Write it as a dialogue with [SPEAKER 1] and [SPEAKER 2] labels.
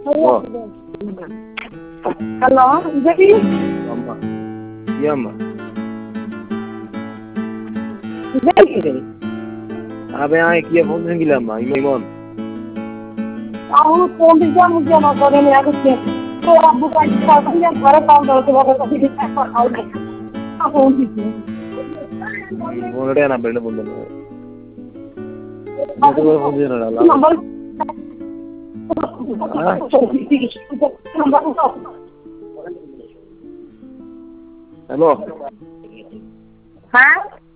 [SPEAKER 1] hello ఇదేంటి
[SPEAKER 2] అమ్మా ఏమ్మా
[SPEAKER 1] ఇదేంటి
[SPEAKER 2] అబే kiye phone singila ma imon
[SPEAKER 1] ଆଉ ଫୋନ୍ ଟିକେ ମୁଁ ଜମା କରେନି ଆଗୁଛି ତ ଆବୁ କାଟି ଖାଉଛନ୍ତି ଘରେ କାମ ଦଉଥିବ କଥା ଟିକେ ଖାଉନି ଆଉ କହୁଛି
[SPEAKER 2] phone na belle phone na तो phone dena la
[SPEAKER 1] number
[SPEAKER 2] hello
[SPEAKER 1] हाँ